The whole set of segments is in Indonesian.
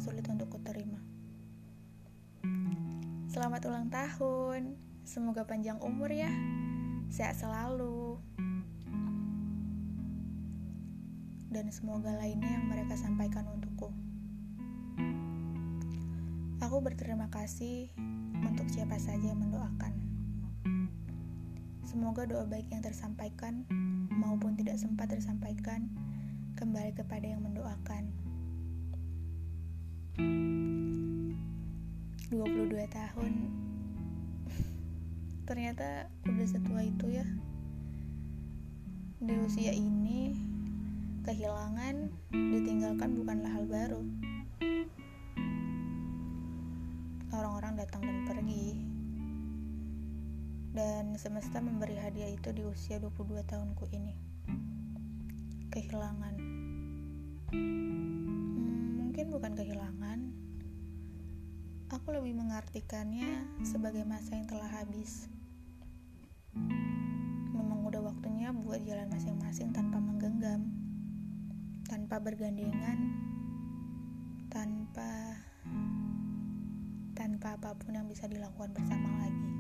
sulit untuk kuterima. Selamat ulang tahun, semoga panjang umur ya, sehat selalu. Dan semoga lainnya yang mereka sampaikan untukku. Aku berterima kasih untuk siapa saja yang mendoakan. Semoga doa baik yang tersampaikan maupun tidak sempat tersampaikan kembali kepada yang mendoakan. 22 tahun ternyata udah setua itu ya. Di usia ini kehilangan, ditinggalkan bukanlah hal baru. Orang-orang datang dan pergi, dan semesta memberi hadiah itu di usia 22 tahunku ini. Kehilangan, mungkin bukan kehilangan. Aku lebih mengartikannya sebagai masa yang telah habis. Memang udah waktunya buat jalan masing-masing tanpa menggenggam, tanpa bergandengan, tanpa apapun yang bisa dilakukan bersama lagi.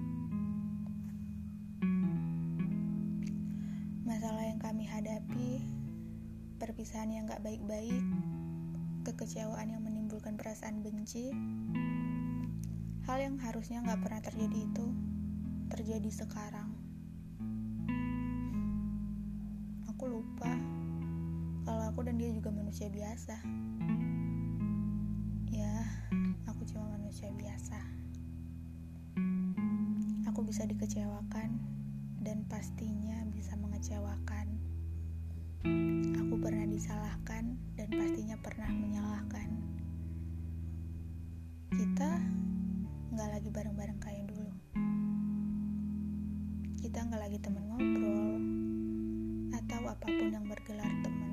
Masalah yang kami hadapi, perpisahan yang gak baik-baik, kekecewaan yang menimbulkan perasaan benci, hal yang harusnya gak pernah terjadi itu terjadi sekarang. Aku lupa kalau aku dan dia juga manusia biasa. Ya, aku cuma manusia biasa. Aku bisa dikecewakan dan pastinya bisa mengecewakan. Aku pernah disalahkan dan pastinya pernah menyalahkan. Kita gak lagi bareng-bareng kayak dulu. Kita gak lagi teman ngobrol atau apapun yang bergelar teman.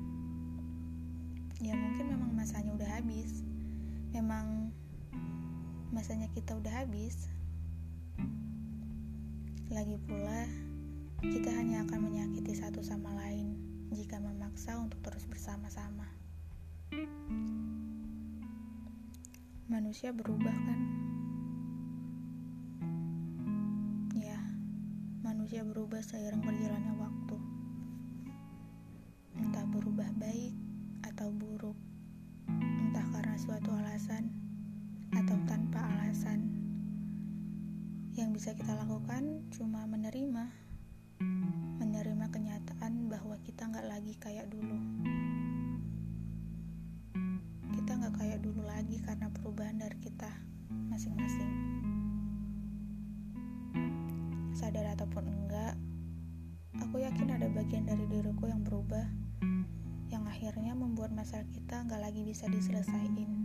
Ya mungkin memang masanya udah habis. Memang masanya kita udah habis. Lagi pula, kita hanya akan menyakiti satu sama lain jika memaksa untuk terus bersama-sama. Manusia berubah kan? Ya, manusia berubah seiring berjalannya waktu. Entah berubah baik atau buruk, entah karena suatu alasan atau tanpa alasan. Yang bisa kita lakukan cuma menerima kenyataan bahwa kita gak lagi kayak dulu. Kita gak kayak dulu lagi karena perubahan dari kita masing-masing. Sadar ataupun enggak, aku yakin ada bagian dari diriku yang berubah, yang akhirnya membuat masalah kita gak lagi bisa diselesaikan.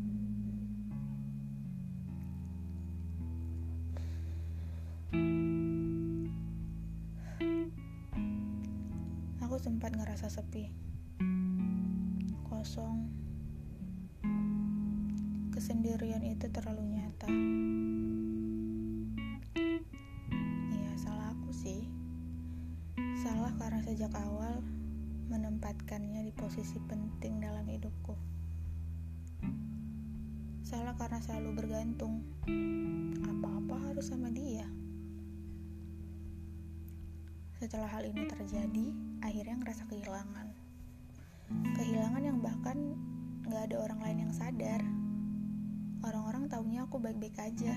Aku sempat ngerasa sepi, kosong, kesendirian itu terlalu nyata. Ya, salah aku sih. Salah karena sejak awal menempatkannya di posisi penting dalam hidupku. Salah karena selalu bergantung. Apa-apa harus sama dia. Setelah hal ini terjadi, akhirnya ngerasa kehilangan. Kehilangan yang bahkan gak ada orang lain yang sadar. Orang-orang taunya aku baik-baik aja.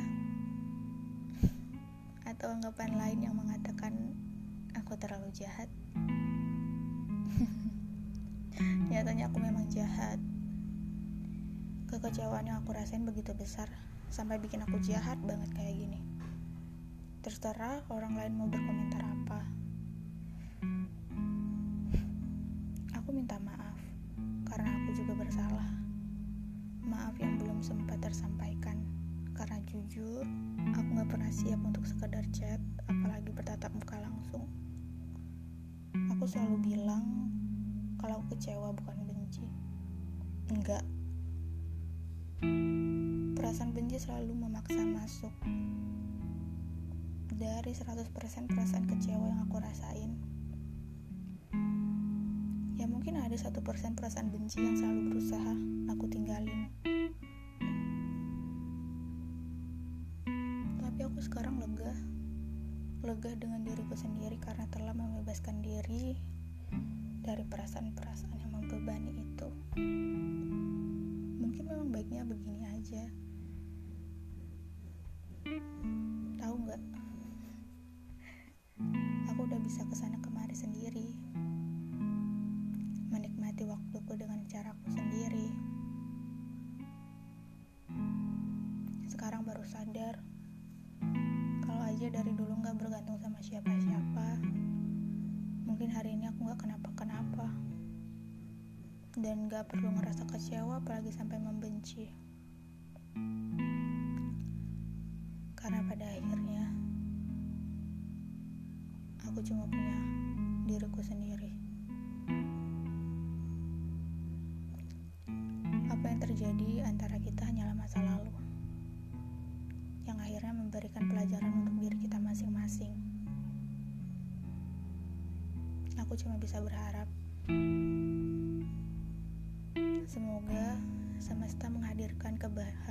Atau anggapan lain yang mengatakan aku terlalu jahat. Nyatanya aku memang jahat. Kekecewaan yang aku rasain begitu besar, sampai bikin aku jahat banget kayak gini. Terserah orang lain mau berkomentar apa. Aku minta maaf, karena aku juga bersalah. Maaf yang belum sempat tersampaikan, karena jujur, aku gak pernah siap untuk sekedar chat, apalagi bertatap muka langsung. Aku selalu bilang, kalau aku kecewa bukan benci. Enggak. Perasaan benci selalu memaksa masuk. Dari 100% perasaan kecewa yang aku rasain, ya mungkin ada 1% perasaan benci yang selalu berusaha aku tinggalin. lega dengan diriku sendiri karena telah membebaskan diri dari perasaan-perasaan yang membebani itu. Mungkin memang baiknya begini aja. Tahu nggak? Aku udah bisa kesana kemari sendiri, menikmati waktuku dengan caraku sendiri. Sekarang baru sadar kalau aja dari dulu gak bergantung sama siapa-siapa, mungkin hari ini aku gak kenapa-kenapa dan gak perlu ngerasa kecewa apalagi sampai membenci. Karena pada akhirnya aku cuma punya diriku sendiri. Apa yang terjadi antara kita hanyalah masa lalu yang akhirnya memberikan pelajaran untuk diri kita masing-masing. Aku cuma bisa berharap semoga semesta menghadirkan